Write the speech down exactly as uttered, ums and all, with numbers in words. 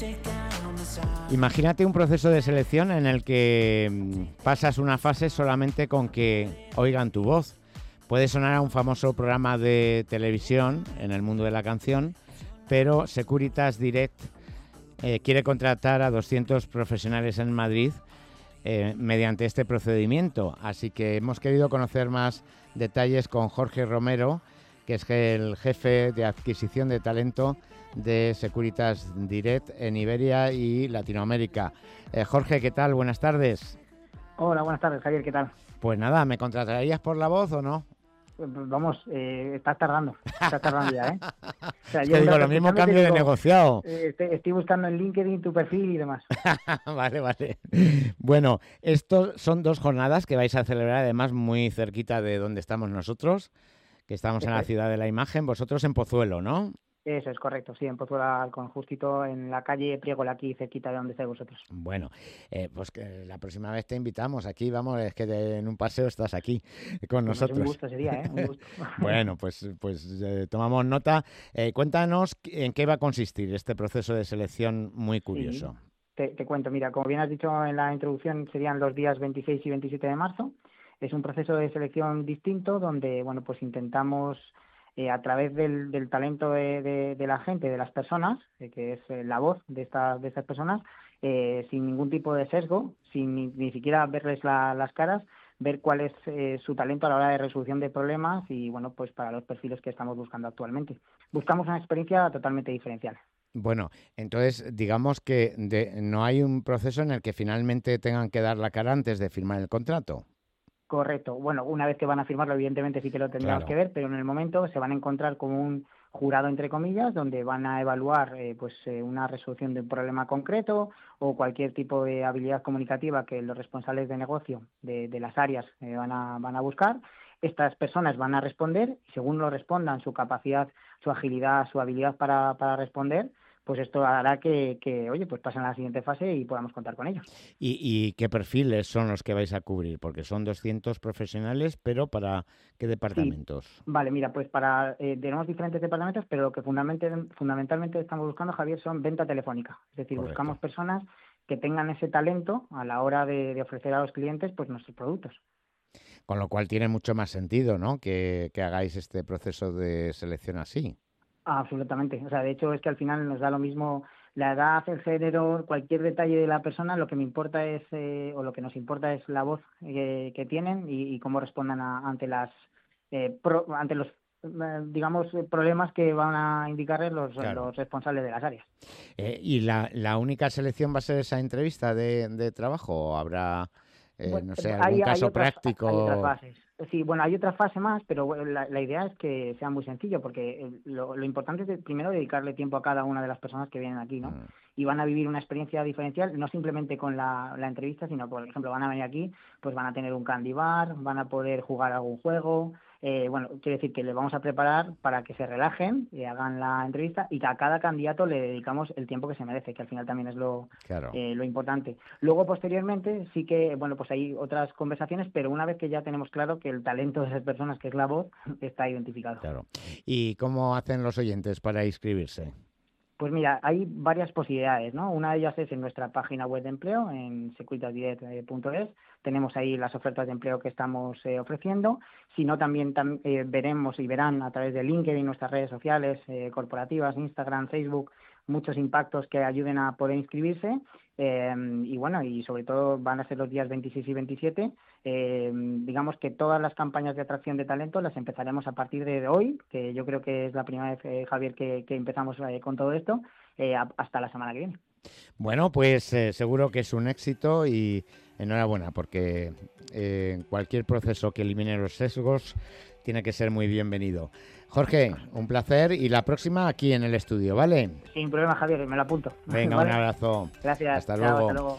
Imagínate un proceso de selección en el que pasas una fase solamente con que oigan tu voz. Puede sonar a un famoso programa de televisión en el mundo de la canción, pero Securitas Direct eh, quiere contratar a doscientos profesionales en Madrid eh, mediante este procedimiento. Así que hemos querido conocer más detalles con Jorge Romero, que es el jefe de adquisición de talento de Securitas Direct en Iberia y Latinoamérica. Eh, Jorge, ¿qué tal? Buenas tardes. Hola, buenas tardes, Javier, ¿qué tal? Pues nada, ¿me contratarías por la voz o no? Vamos, eh, estás tardando, estás tardando ya, ¿eh? O sea, es que digo, lo mismo cambio de negociado. Eh, estoy, estoy buscando en LinkedIn tu perfil y demás. Vale, vale. Bueno, estos son dos jornadas que vais a celebrar además muy cerquita de donde estamos nosotros, que estamos en la Ciudad de la Imagen, vosotros en Pozuelo, ¿no? Eso es correcto, sí, en Pozuelo, con justito en la calle Priego, aquí cerquita de donde estáis vosotros. Bueno, eh, pues que la próxima vez te invitamos aquí, vamos, es que de, en un paseo estás aquí con pues nosotros. Un gusto sería, ¿eh? Un gusto. Bueno, pues, pues eh, tomamos nota. Eh, cuéntanos en qué va a consistir este proceso de selección muy curioso. Sí, te, te cuento, mira, como bien has dicho en la introducción, serían los días veintiséis y veintisiete de marzo. Es un proceso de selección distinto donde, bueno, pues intentamos... Eh, a través del, del talento de, de, de la gente, de las personas, eh, que es eh, la voz de, esta, de estas personas, eh, sin ningún tipo de sesgo, sin ni, ni siquiera verles la, las caras, ver cuál es eh, su talento a la hora de resolución de problemas y, bueno, pues para los perfiles que estamos buscando actualmente. Buscamos una experiencia totalmente diferencial. Bueno, entonces digamos que de, no hay un proceso en el que finalmente tengan que dar la cara antes de firmar el contrato. Correcto. Bueno, una vez que van a firmarlo, evidentemente sí que lo tendremos claro. que ver, pero en el momento se van a encontrar con un jurado, entre comillas, donde van a evaluar eh, pues eh, una resolución de un problema concreto o cualquier tipo de habilidad comunicativa que los responsables de negocio de, de las áreas eh, van, a, van a buscar. Estas personas van a responder y según lo respondan, su capacidad, su agilidad, su habilidad para, para responder, pues esto hará que, que, oye, pues pasen a la siguiente fase y podamos contar con ellos. ¿Y, ¿Y qué perfiles son los que vais a cubrir? Porque son doscientos profesionales, pero ¿para qué departamentos? Sí. Vale, mira, pues para eh, tenemos diferentes departamentos, pero lo que fundamentalmente, fundamentalmente estamos buscando, Javier, son venta telefónica. Es decir, Correcto. Buscamos personas que tengan ese talento a la hora de, de ofrecer a los clientes pues nuestros productos. Con lo cual tiene mucho más sentido, ¿no?, que, que hagáis este proceso de selección así. Absolutamente. O sea, de hecho es que al final nos da lo mismo la edad, el género, cualquier detalle de la persona. Lo que me importa es, eh, o lo que nos importa es la voz eh, que tienen y, y cómo respondan a, ante las, eh, pro, ante los, eh, digamos, problemas que van a indicarles los, claro. los responsables de las áreas. Eh, ¿Y la, la única selección va a ser esa entrevista de, de trabajo o habrá, eh, bueno, no sé, algún hay, caso hay otras, práctico? Hay otras fases. Sí, bueno, hay otra fase más, pero la, la idea es que sea muy sencillo, porque lo, lo importante es primero dedicarle tiempo a cada una de las personas que vienen aquí, ¿no? Mm. Y van a vivir una experiencia diferencial, no simplemente con la, la entrevista, sino, por ejemplo, van a venir aquí, pues van a tener un candy bar, van a poder jugar algún juego. Eh, bueno, quiere decir que les vamos a preparar para que se relajen y hagan la entrevista y que a cada candidato le dedicamos el tiempo que se merece, que al final también es lo, claro. eh, lo importante. Luego, posteriormente, sí que, bueno, pues hay otras conversaciones, pero una vez que ya tenemos claro que el talento de esas personas, que es la voz, está identificado. Claro. ¿Y cómo hacen los oyentes para inscribirse? Pues mira, hay varias posibilidades, ¿no? Una de ellas es en nuestra página web de empleo, en securitas direct punto es. Tenemos ahí las ofertas de empleo que estamos eh, ofreciendo. Si no, también tam, eh, veremos y verán a través de LinkedIn, nuestras redes sociales eh, corporativas, Instagram, Facebook, muchos impactos que ayuden a poder inscribirse. Eh, y bueno, y sobre todo van a ser los días veintiséis y veintisiete. Eh, digamos que todas las campañas de atracción de talento las empezaremos a partir de hoy, que yo creo que es la primera vez, eh, Javier, que, que empezamos eh, con todo esto, eh, hasta la semana que viene. Bueno, pues eh, seguro que es un éxito y enhorabuena, porque eh, cualquier proceso que elimine los sesgos tiene que ser muy bienvenido. Jorge, un placer y la próxima aquí en el estudio, ¿vale? Sin problema, Javier, me lo apunto. Venga, ¿vale? Un abrazo. Gracias. Hasta Chao, luego. Hasta luego.